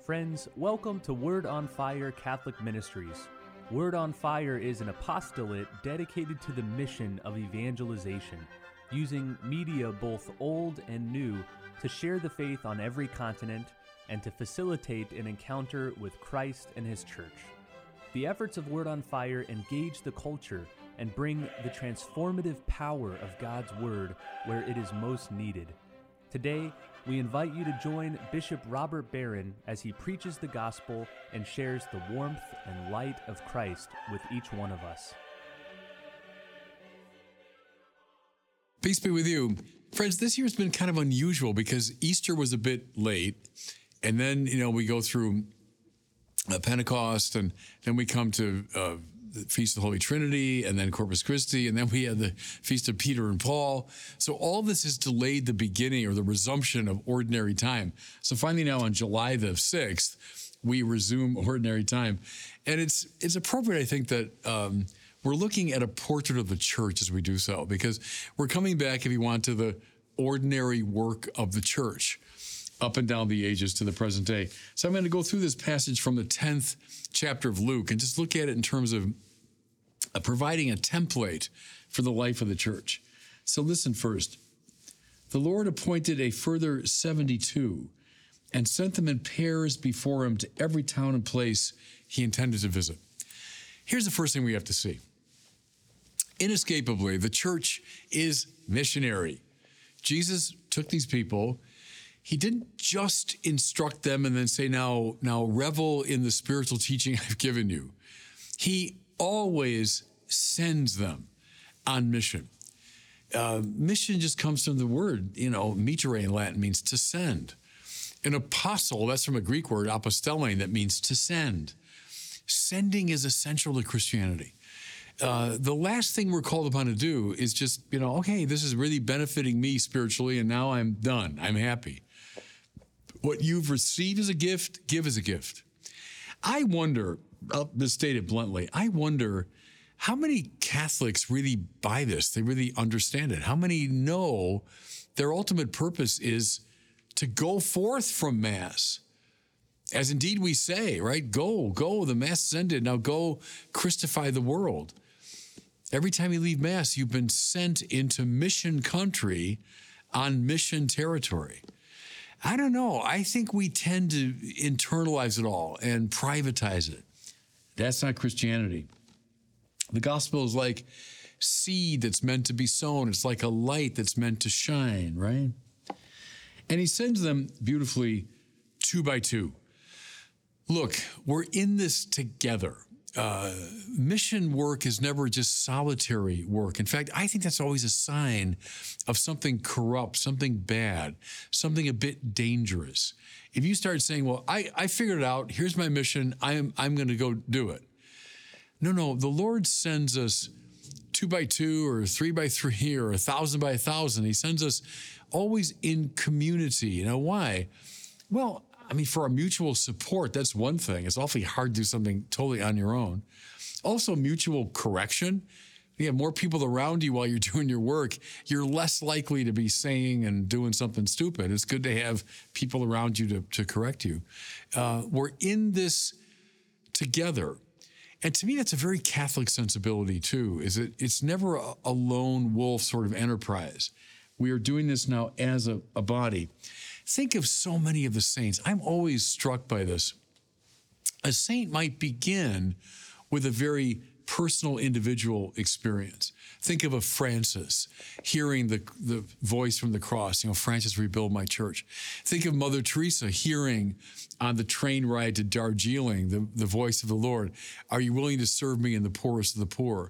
Friends, welcome to Word on Fire Catholic Ministries. Word on Fire is an apostolate dedicated to the mission of evangelization, using media both old and new to share the faith on every continent and to facilitate an encounter with Christ and His Church. The efforts of Word on Fire engage the culture and bring the transformative power of God's Word where it is most needed. Today, we invite you to join Bishop Robert Barron as he preaches the gospel and shares the warmth and light of Christ with each one of us. Peace be with you. Friends, this year's been kind of unusual because Easter was a bit late, and then, we go through Pentecost, and then we come to the Feast of the Holy Trinity, and then Corpus Christi, and then we had the Feast of Peter and Paul. So all this has delayed the beginning or the resumption of ordinary time. So finally now on July the 6th, we resume ordinary time. And it's appropriate, I think, that we're looking at a portrait of the church as we do so, because we're coming back, if you want, to the ordinary work of the church up and down the ages to the present day. So I'm going to go through this passage from the 10th chapter of Luke and just look at it in terms of providing a template for the life of the church. So listen first. The Lord appointed a further 72 and sent them in pairs before him to every town and place he intended to visit. Here's the first thing we have to see. Inescapably, the church is missionary. Jesus took these people. He didn't just instruct them and then say, now revel in the spiritual teaching I've given you. He always sends them on mission. Mission just comes from the word, mitere in Latin means to send. An apostle, that's from a Greek word, apostellein, that means to send. Sending is essential to Christianity. The last thing we're called upon to do is just, okay, this is really benefiting me spiritually, and now I'm done. I'm happy. What you've received as a gift, give as a gift. I wonder, I'll just state it bluntly, I wonder how many Catholics really buy this? They really understand it. How many know their ultimate purpose is to go forth from Mass? As indeed we say, right? Go, the Mass is ended. Now go Christify the world. Every time you leave Mass, you've been sent into mission country on mission territory. I don't know. I think we tend to internalize it all and privatize it. That's not Christianity. The gospel is like seed that's meant to be sown. It's like a light that's meant to shine, right? And he sends them beautifully 2 by 2. Look, we're in this together. Mission work is never just solitary work. In fact, I think that's always a sign of something corrupt, something bad, something a bit dangerous. If you start saying, well, I figured it out, here's my mission, I'm going to go do it. No, the Lord sends us 2 by 2 or 3 by 3 or 1,000 by 1,000. He sends us always in community. Why? Well, for our mutual support, that's one thing. It's awfully hard to do something totally on your own. Also, mutual correction. If you have more people around you while you're doing your work, you're less likely to be saying and doing something stupid. It's good to have people around you to correct you. We're in this together. And to me, that's a very Catholic sensibility, too, is it's never a lone wolf sort of enterprise. We are doing this now as a body. Think of so many of the saints. I'm always struck by this. A saint might begin with a very personal, individual experience. Think of a Francis hearing the voice from the cross, Francis, rebuild my church. Think of Mother Teresa hearing on the train ride to Darjeeling the voice of the Lord. Are you willing to serve me in the poorest of the poor?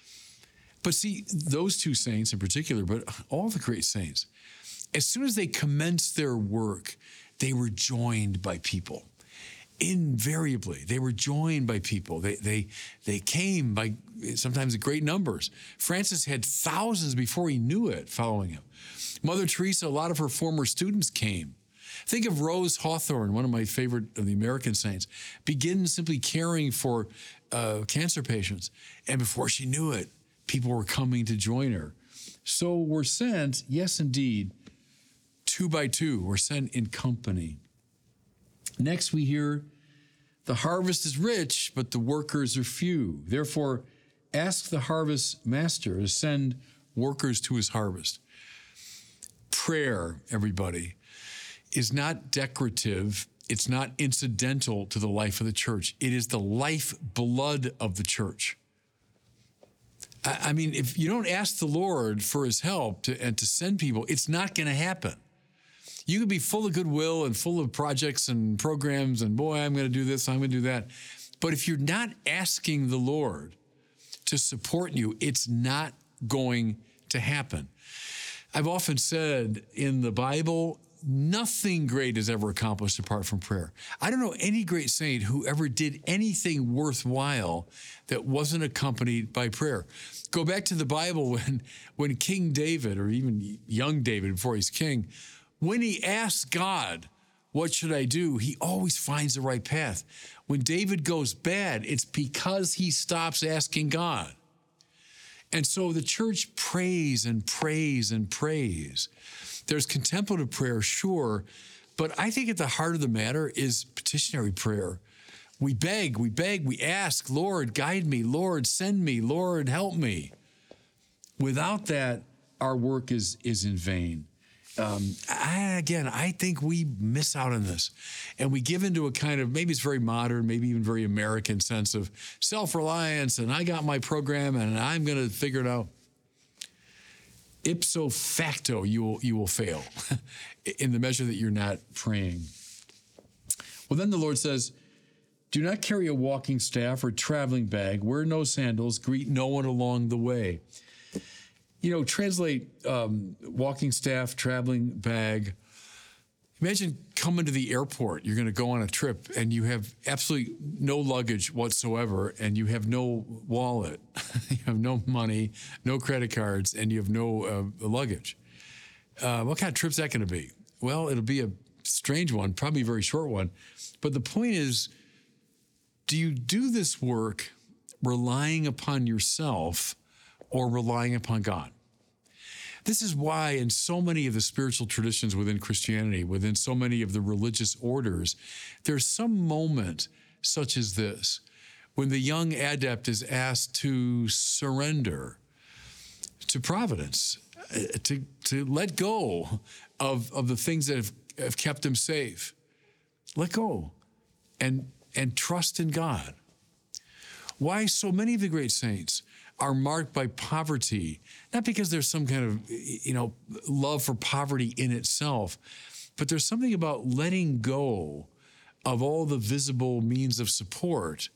But see, those two saints in particular, but all the great saints, as soon as they commenced their work, they were joined by people. Invariably, they were joined by people. They came by sometimes great numbers. Francis had thousands before he knew it following him. Mother Teresa, a lot of her former students came. Think of Rose Hawthorne, one of my favorite of the American saints, begin simply caring for cancer patients. And before she knew it, people were coming to join her. So we're sent, yes, indeed, 2 by 2. We're sent in company. next we hear, the harvest is rich, but the workers are few. Therefore, ask the harvest master to send workers to his harvest. Prayer, everybody, is not decorative. It's not incidental to the life of the church. It is the lifeblood of the church. I mean, if you don't ask the Lord for his help and to send people, it's not going to happen. You could be full of goodwill and full of projects and programs and, boy, I'm going to do this, I'm going to do that. But if you're not asking the Lord to support you, it's not going to happen. I've often said in the Bible, nothing great is ever accomplished apart from prayer. I don't know any great saint who ever did anything worthwhile that wasn't accompanied by prayer. Go back to the Bible when King David, or even young David before he's king, when he asks God, what should I do? He always finds the right path. When David goes bad, it's because he stops asking God. And so the church prays and prays and prays. There's contemplative prayer, sure, but I think at the heart of the matter is petitionary prayer. We beg, we ask, Lord, guide me, Lord, send me, Lord, help me. Without that, our work is in vain. I think we miss out on this. And we give into a kind of, maybe it's very modern, maybe even very American sense of self-reliance, and I got my program and I'm going to figure it out. Ipso facto, you will fail in the measure that you're not praying. Well, then the Lord says, do not carry a walking staff or traveling bag, wear no sandals, greet no one along the way. Translate walking staff, traveling bag. Imagine coming to the airport. You're going to go on a trip and you have absolutely no luggage whatsoever and you have no wallet. You have no money, no credit cards, and you have no luggage. What kind of trip's that going to be? Well, it'll be a strange one, probably a very short one. But the point is, do you do this work relying upon yourself or relying upon God? This is why in so many of the spiritual traditions within Christianity, within so many of the religious orders, there's some moment such as this, when the young adept is asked to surrender to providence, to let go of the things that have kept him safe. Let go and trust in God. Why so many of the great saints are marked by poverty, not because there's some kind of, love for poverty in itself, but there's something about letting go of all the visible means of support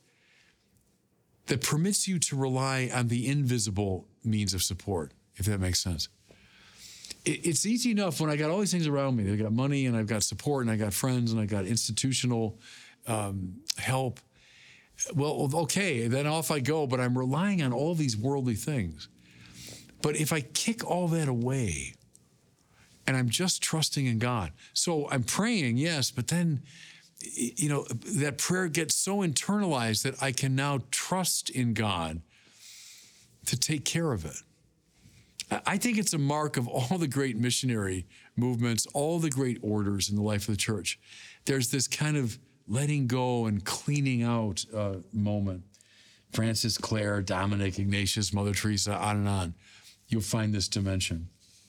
that permits you to rely on the invisible means of support, if that makes sense. It's easy enough when I got all these things around me. I got money and I've got support and I got friends and I got institutional help. Well, okay, then off I go, but I'm relying on all these worldly things. But if I kick all that away and I'm just trusting in God, so I'm praying, yes, but then, that prayer gets so internalized that I can now trust in God to take care of it. I think it's a mark of all the great missionary movements, all the great orders in the life of the church. There's this kind of letting go and cleaning out moment. Francis, Clare, Dominic, Ignatius, Mother Teresa, on and on. You'll find this dimension.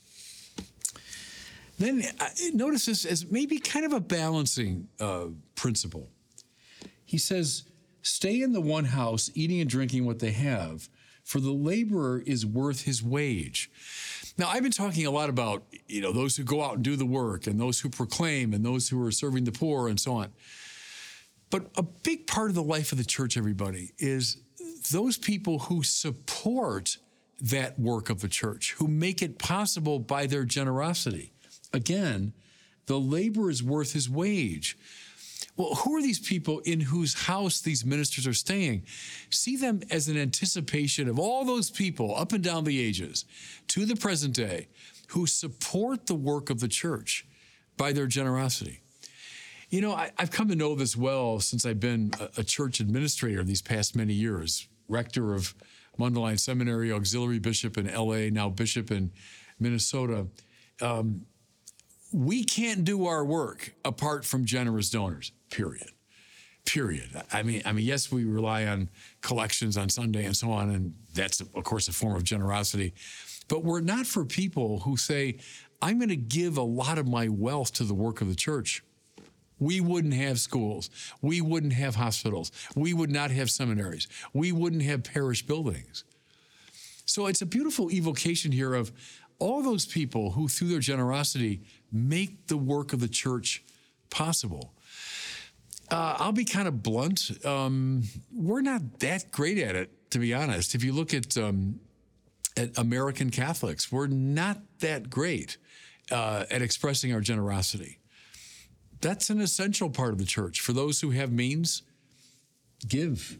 Then notice this as maybe kind of a balancing principle. He says, stay in the one house, eating and drinking what they have, for the laborer is worth his wage. Now, I've been talking a lot about, those who go out and do the work and those who proclaim and those who are serving the poor and so on. But a big part of the life of the church, everybody, is those people who support that work of the church, who make it possible by their generosity. Again, the laborer is worth his wage. Well, who are these people in whose house these ministers are staying? See them as an anticipation of all those people up and down the ages to the present day who support the work of the church by their generosity. I've come to know this well since I've been a church administrator these past many years, rector of Mundelein Seminary, auxiliary bishop in LA, now bishop in Minnesota. We can't do our work apart from generous donors, period. I mean, yes, we rely on collections on Sunday and so on, and that's, of course, a form of generosity. But we're not for people who say, I'm going to give a lot of my wealth to the work of the church. We wouldn't have schools. We wouldn't have hospitals. We would not have seminaries. We wouldn't have parish buildings. So it's a beautiful evocation here of all those people who, through their generosity, make the work of the church possible. I'll be kind of blunt. We're not that great at it, to be honest. If you look at American Catholics, we're not that great at expressing our generosity. That's an essential part of the church. For those who have means, give.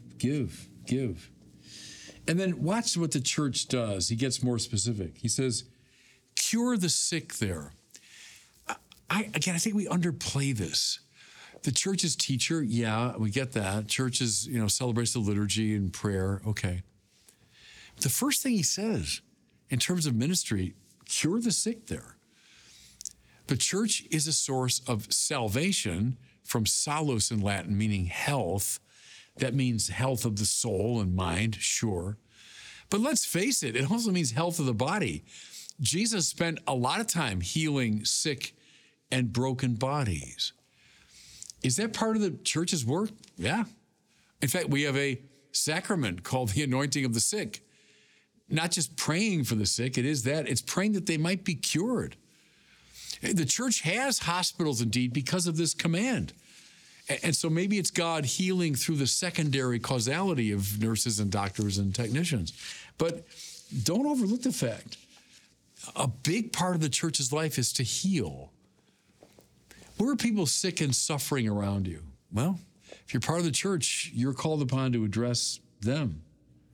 And then watch what the church does. He gets more specific. He says, cure the sick there. I think we underplay this. The church's teacher, yeah, we get that. Churches, celebrates the liturgy and prayer, okay. The first thing he says in terms of ministry, cure the sick there. The church is a source of salvation, from salus in Latin, meaning health. That means health of the soul and mind, sure. But let's face it also means health of the body. Jesus spent a lot of time healing sick and broken bodies. Is that part of the church's work? Yeah. In fact, we have a sacrament called the anointing of the sick. Not just praying for the sick, it's praying that they might be cured. The church has hospitals indeed because of this command. And so maybe it's God healing through the secondary causality of nurses and doctors and technicians. But don't overlook the fact, a big part of the church's life is to heal. Where are people sick and suffering around you? Well, if you're part of the church, you're called upon to address them.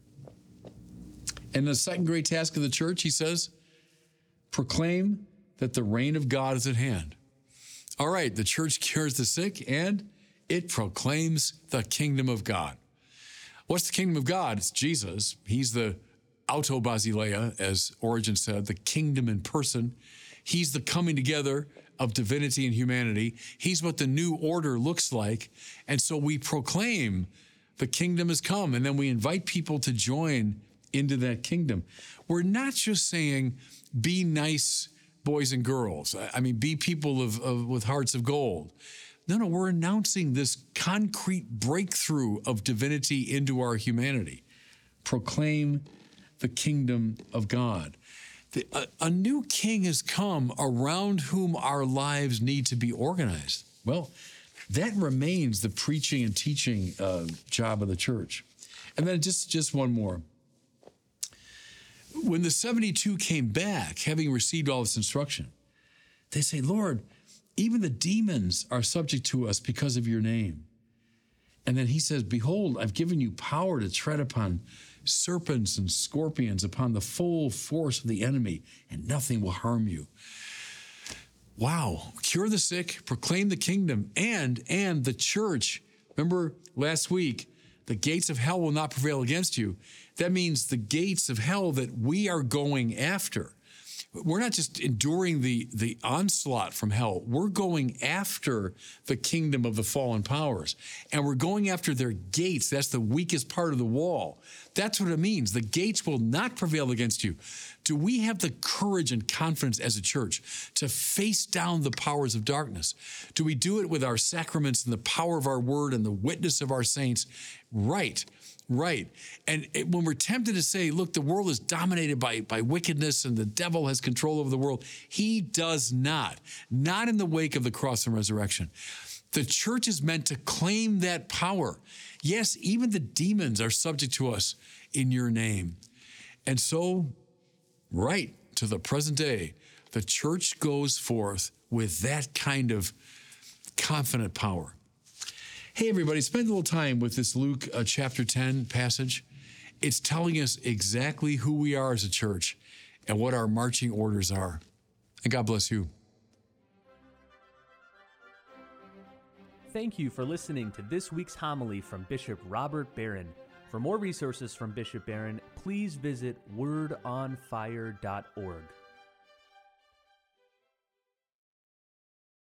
And the second great task of the church, he says, proclaim that the reign of God is at hand. All right, the church cures the sick and it proclaims the kingdom of God. What's the kingdom of God? It's Jesus. He's the auto basileia, as Origen said, the kingdom in person. He's the coming together of divinity and humanity. He's what the new order looks like. And so we proclaim the kingdom has come, and then we invite people to join into that kingdom. We're not just saying, be nice boys and girls. Be people with hearts of gold. No, we're announcing this concrete breakthrough of divinity into our humanity. Proclaim the kingdom of God. A new king has come around whom our lives need to be organized. Well, that remains the preaching and teaching job of the church. And then just one more. When the 72 came back, having received all this instruction, they say, Lord, even the demons are subject to us because of your name. And then he says, behold, I've given you power to tread upon serpents and scorpions, upon the full force of the enemy, and nothing will harm you. Wow. Cure the sick, proclaim the kingdom, and the church. Remember last week, the gates of hell will not prevail against you. That means the gates of hell that we are going after. We're not just enduring the onslaught from hell. We're going after the kingdom of the fallen powers. And we're going after their gates. That's the weakest part of the wall. That's what it means. The gates will not prevail against you. Do we have the courage and confidence as a church to face down the powers of darkness? Do we do it with our sacraments and the power of our word and the witness of our saints? Right. And when we're tempted to say, look, the world is dominated by wickedness and the devil has control over the world, he does not in the wake of the cross and resurrection. The church is meant to claim that power. Yes, even the demons are subject to us in your name. And so, right to the present day, the church goes forth with that kind of confident power. Hey, everybody, spend a little time with this Luke chapter 10 passage. It's telling us exactly who we are as a church and what our marching orders are. And God bless you. Thank you for listening to this week's homily from Bishop Robert Barron. For more resources from Bishop Barron, please visit wordonfire.org.